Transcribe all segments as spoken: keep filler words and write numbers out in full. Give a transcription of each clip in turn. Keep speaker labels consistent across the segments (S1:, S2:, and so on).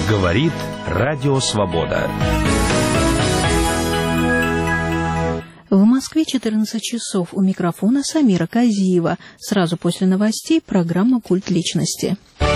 S1: Говорит Радио Свобода.
S2: В Москве четырнадцать часов. У микрофона Самира Казиева. Сразу после новостей программа «Культ личности».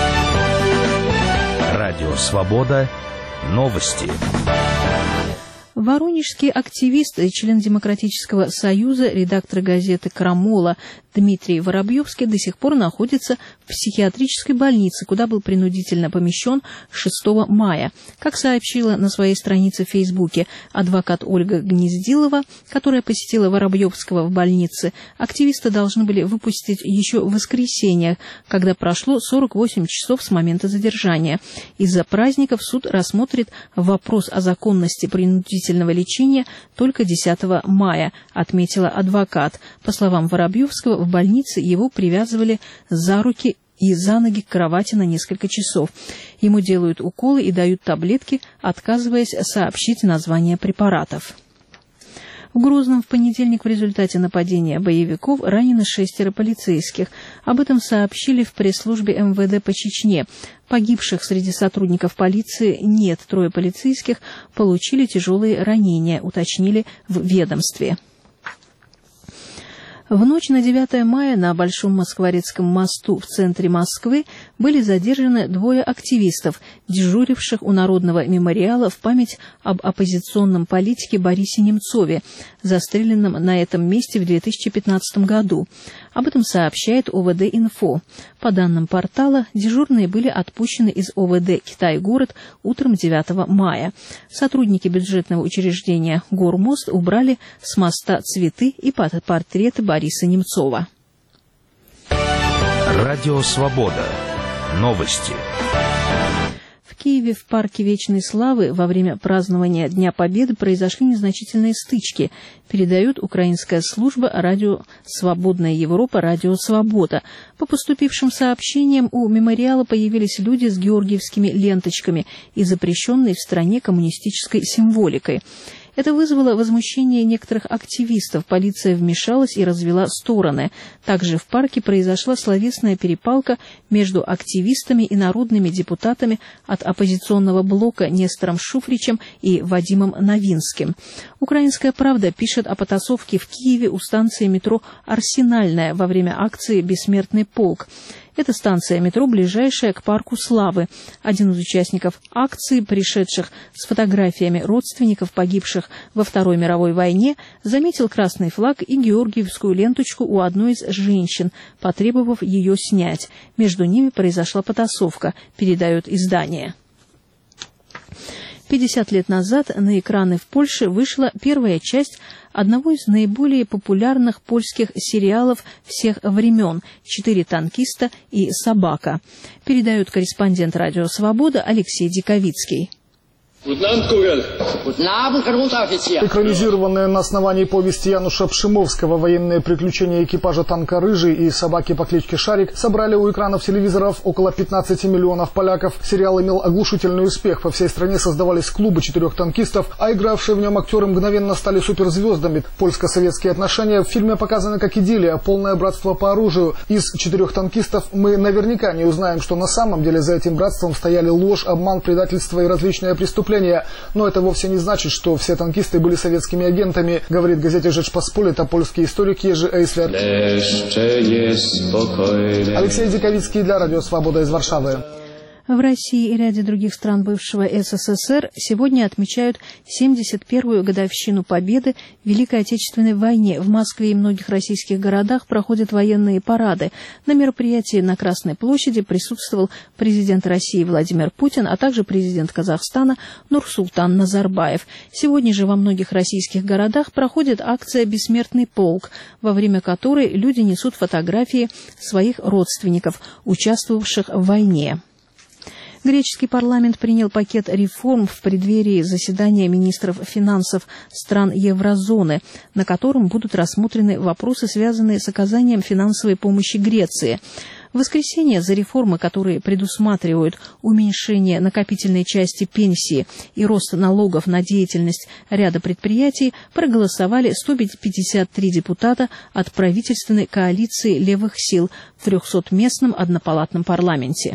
S1: Радио Свобода. Новости.
S2: Воронежский активист и член Демократического союза, редактор газеты «Крамола» Дмитрий Воробьевский до сих пор находится в психиатрической больнице, куда был принудительно помещен шестого мая. Как сообщила на своей странице в Фейсбуке адвокат Ольга Гнездилова, которая посетила Воробьевского в больнице, активисты должны были выпустить еще в воскресенье, когда прошло сорок восемь часов с момента задержания. Из-за праздников суд рассмотрит вопрос о законности принудительного лечения только десятого мая, отметила адвокат. По словам Воробьевского, в больнице его привязывали за руки и за ноги к кровати на несколько часов. Ему делают уколы и дают таблетки, отказываясь сообщить название препаратов. В Грозном в понедельник в результате нападения боевиков ранено шестеро полицейских. Об этом сообщили в пресс-службе эм вэ дэ по Чечне. Погибших среди сотрудников полиции нет. Трое полицейских получили тяжелые ранения, уточнили в ведомстве. В ночь на девятое мая на Большом Москворецком мосту в центре Москвы были задержаны двое активистов, дежуривших у Народного мемориала в память об оппозиционном политике Борисе Немцове, застреленном на этом месте в две тысячи пятнадцатом году. Об этом сообщает о вэ дэ-инфо. По данным портала, дежурные были отпущены из о вэ дэ «Китай-город» утром девятого мая. Сотрудники бюджетного учреждения «Гормост» убрали с моста цветы и портреты Бориса Немцова.
S1: Радио Свобода. Новости.
S2: В Киеве в парке Вечной Славы во время празднования Дня Победы произошли незначительные стычки, передает украинская служба радио «Свободная Европа», радио «Свобода». По поступившим сообщениям, у мемориала появились люди с георгиевскими ленточками и запрещенной в стране коммунистической символикой. Это вызвало возмущение некоторых активистов. Полиция вмешалась и развела стороны. Также в парке произошла словесная перепалка между активистами и народными депутатами от оппозиционного блока Нестором Шуфричем и Вадимом Новинским. «Украинская правда» пишет о потасовке в Киеве у станции метро «Арсенальная» во время акции «Бессмертный полк». Это станция метро, ближайшая к парку Славы. Один из участников акции, пришедших с фотографиями родственников погибших во Второй мировой войне, заметил красный флаг и георгиевскую ленточку у одной из женщин, потребовав ее снять. Между ними произошла потасовка, передает издание. пятьдесят лет назад на экраны в Польше вышла первая часть одного из наиболее популярных польских сериалов всех времен «Четыре танкиста и собака», передает корреспондент «Радио Свобода» Алексей Диковицкий.
S3: Экранизированные на основании повести Януша Пшимовского «Военные приключения экипажа танка «Рыжий» и собаки по кличке Шарик» собрали у экранов телевизоров около пятнадцати миллионов поляков. Сериал имел оглушительный успех. По всей стране создавались клубы четырех танкистов, а игравшие в нем актеры мгновенно стали суперзвездами. Польско-советские отношения в фильме показаны как идиллия, полное братство по оружию. Из четырех танкистов мы наверняка не узнаем, что на самом деле за этим братством стояли ложь, обман, предательство и различные преступления. Но это вовсе не значит, что все танкисты были советскими агентами, говорит газете «Rzeczpospolita» польский историк Ежи Эйслер. Алексей Диковицкий для Радио Свобода из Варшавы.
S2: В России и ряде других стран бывшего эс эс эс эр сегодня отмечают семьдесят первую годовщину Победы в Великой Отечественной войне. В Москве и многих российских городах проходят военные парады. На мероприятии на Красной площади присутствовал президент России Владимир Путин, а также президент Казахстана Нурсултан Назарбаев. Сегодня же во многих российских городах проходит акция «Бессмертный полк», во время которой люди несут фотографии своих родственников, участвовавших в войне. Греческий парламент принял пакет реформ в преддверии заседания министров финансов стран еврозоны, на котором будут рассмотрены вопросы, связанные с оказанием финансовой помощи Греции. В воскресенье за реформы, которые предусматривают уменьшение накопительной части пенсии и рост налогов на деятельность ряда предприятий, проголосовали сто пятьдесят три депутата от правительственной коалиции левых сил в трехсотместном однопалатном парламенте.